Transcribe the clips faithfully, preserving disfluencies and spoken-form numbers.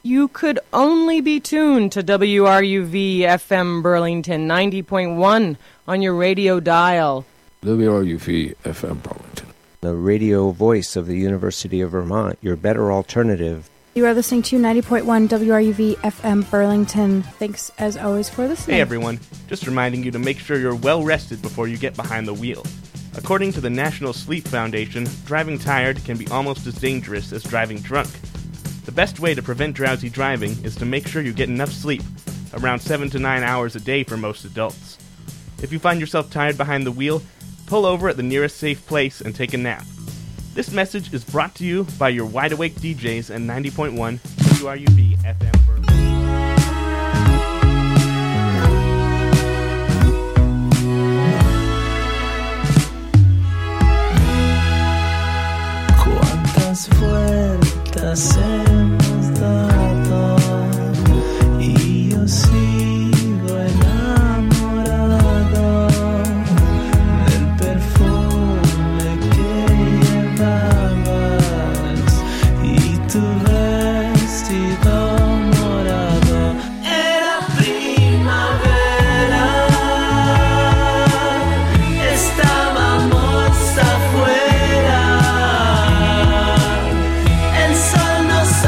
you could only be tuned to W R U V F M Burlington ninety point one on your radio dial. W R U V F M Burlington, the radio voice of the University of Vermont, your better alternative. You are listening to ninety point one W R U V F M Burlington. Thanks, as always, for listening. Hey, everyone. Just reminding you to make sure you're well rested before you get behind the wheel. According to the National Sleep Foundation, driving tired can be almost as dangerous as driving drunk. The best way to prevent drowsy driving is to make sure you get enough sleep, around seven to nine hours a day for most adults. If you find yourself tired behind the wheel, pull over at the nearest safe place and take a nap. This message is brought to you by your wide-awake D Js at ninety point one W R U V F M Burlington. Cuántas vueltas hemos dado y yo sigo enamorado del perfume que llevabas y tu vestido morado. Era primavera, estábamos afuera, el sol nos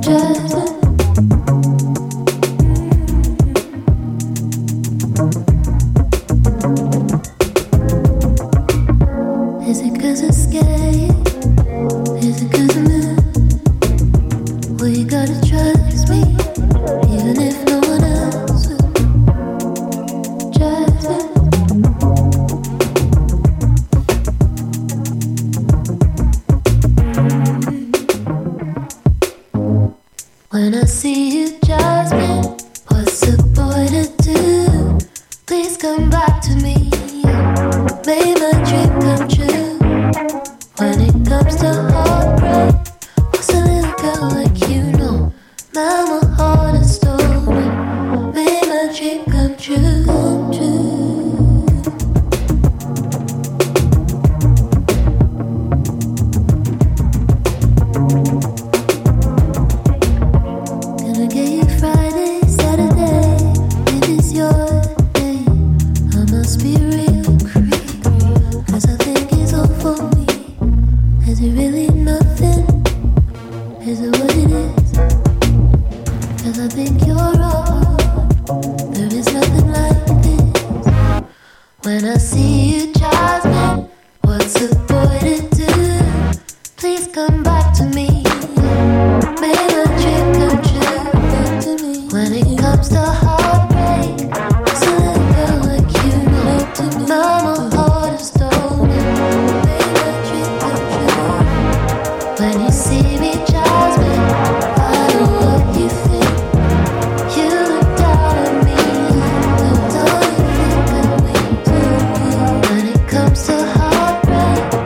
When it comes to heartbreak,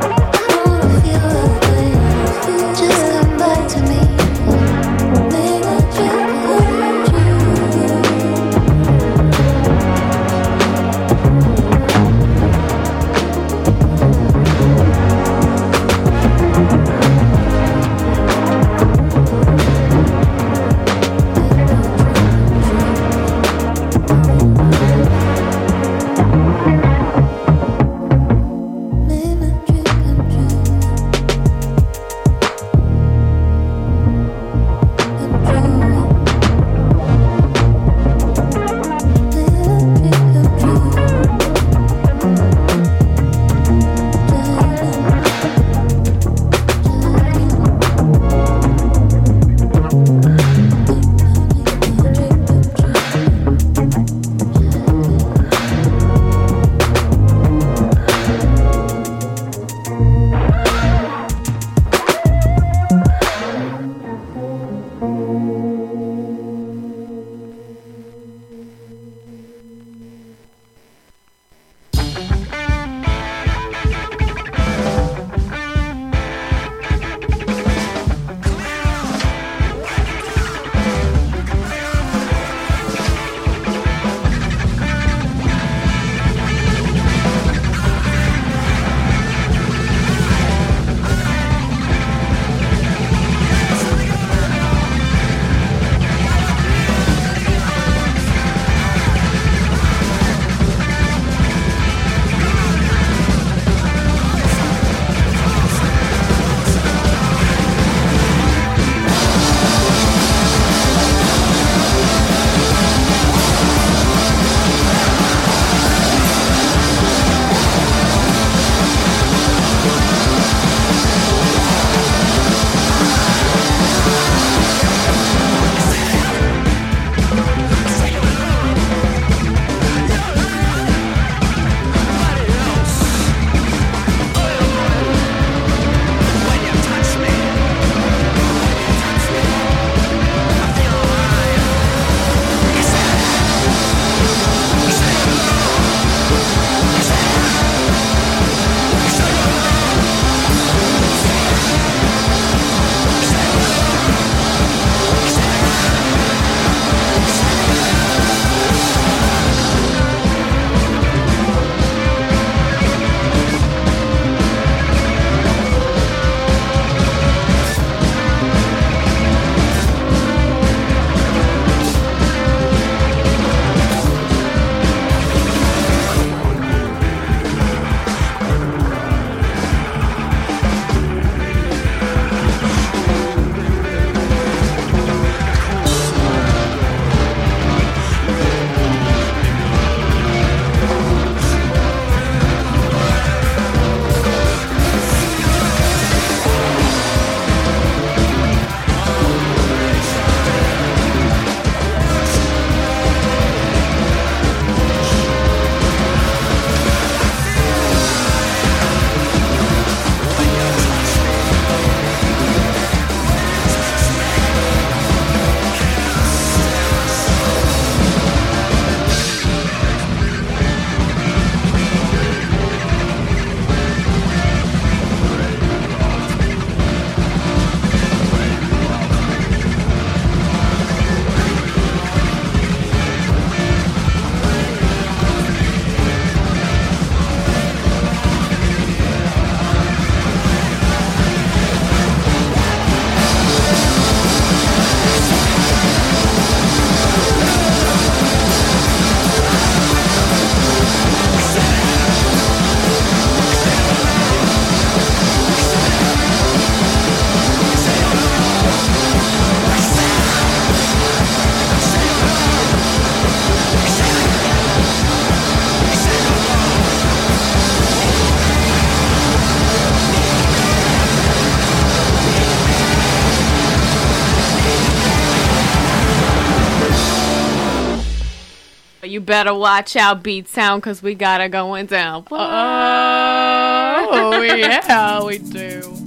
you better watch out, Beat Sound, because we got it going down. Oh, yeah, we do.